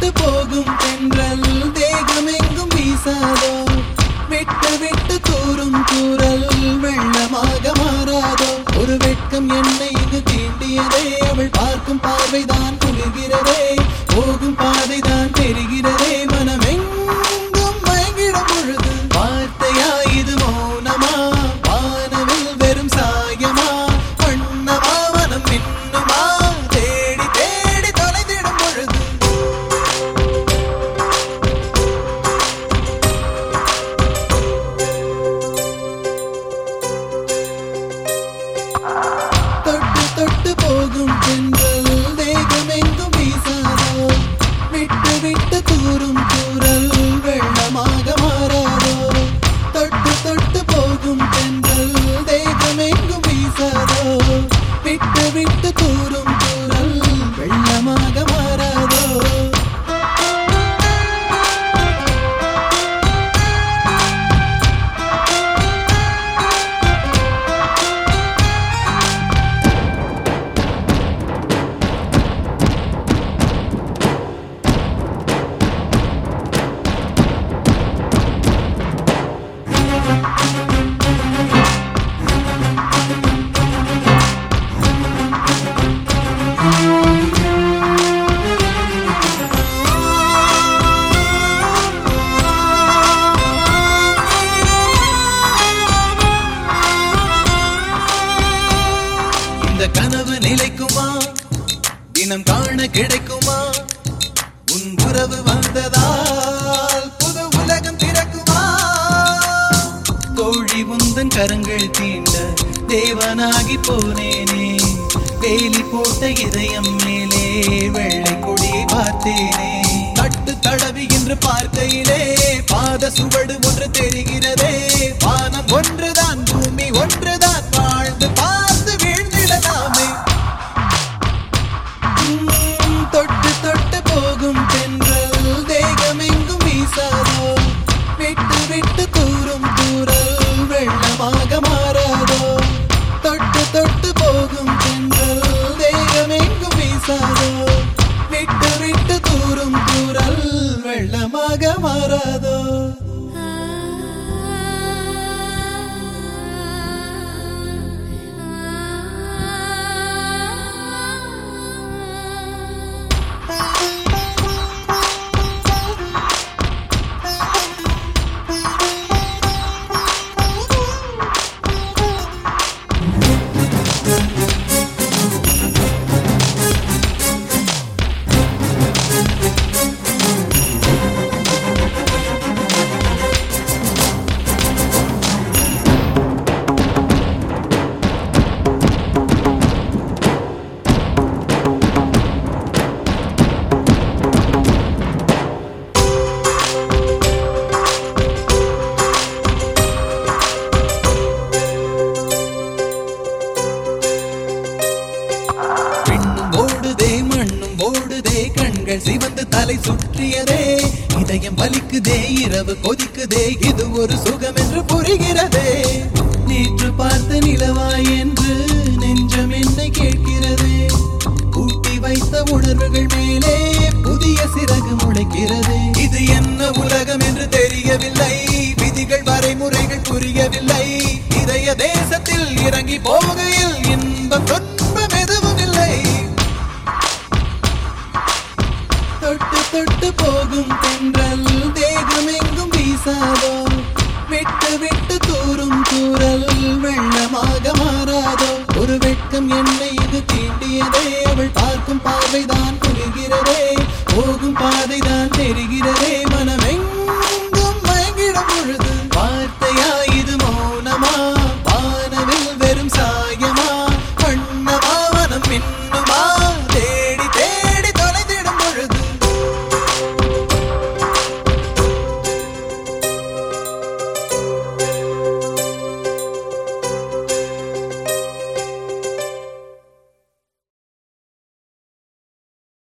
தொட்டு போகும் தென்றல் தேகமெங்கும் வீசாதோ விட்டு விட்டு தூரும் தூரல் வெள்ளமாக மாறாதோ ஒரு வெட்கம் என்னை இங்கு தீண்டியதே அவள் பார்க்கும் பார்வைதான் குளிர்கிறதே போகும் பாதைதான் தெரிகிறதே மனமெங்கும் மயங்கிடும் பொழுது வார்த்தையா இது மௌனமா வானவில் வெறும் சாயமா வண்ணமா மனம் மின்னுமா தேடி தேடி தொலைந்திடும் பொழுது தொட்டு தொட்டு போகும் தென்றல் தேகமெங்கும் வீசாதோ விட்டு விட்டு தூரும் தூரல் வெள்ளமாக மாறாதோ தொட்டு தொட்டு போகும் தென்றல் தேகமெங்கும் வீசாதோ விட்டு விட்டு தூரும் தூரல் வெள்ளமாக மாறாதோ இந்த கனவு நிலைக்குமா தினம் காண கிடைக்குமா உன் உறவு வந்ததால் புது உலகம் திறக்குமா தோழி உந்தன் கரங்கள் தீண்ட தேவனாகி போனேனே வேலி போட்ட இதயம் மேலே வெள்ளை கொடியை பார்த்தேனே தட்டு தடவி என்று பார்க்கையிலே பாத சுவடு ஒன்று தெரிகிறதே வானம் ஒன்றுதான் பூமி ஒன்றுதான் வாழ்ந்து பார்த்து வீழ்ந்திடலாமே தொட்டு தொட்டு போகும் தென்றல் தேகமெங்கும் வீசாதோ விட்டு விட்டு தூரும் தூரல் வெள்ளமாக மாறாதோ தொட்டு தொட்டு போகும் தென்றல் தேகமெங்கும் வீசாதோ விட்டு விட்டு தூரும் தூரல் வெள்ளமாக மாறாதோ கண்கள் சிவந்து தலை சுற்றியதே இதயம் வலிக்குதே இரவு கொதிக்குதே இது ஒரு சுகம் என்று புரிகிறதே நேற்று பார்த்த நிலவாய் என்று நெஞ்சம் என்னை கேட்கிறதே ஊட்டி வைத்த உணர்வுகள் மேலே புதிய சிறகு முளைக்கிறதே இது என்ன உலகம் என்று தெரியவில்லை விதிகள் வரைமுறைகள் புரியவில்லை இதய தேசத்தில் இறங்கி போகையில் இன்பம் துன்பம் எதுவும் இல்லை தொட்டு தொட்டு போகும் தென்றல் தேகமெங்கும் வீசாதோ விட்டு விட்டு தூரும் தூரல் வெள்ளமாக மாறாதோ ஒரு வெட்கம் என்னை இது தீண்டியதே அவள் பார்க்கும் பார்வைதான் குளிர்கிறதே போகும் பாதைதான் தெரிகிறதே மனமெங்கும் மயங்கிடும் பொழுது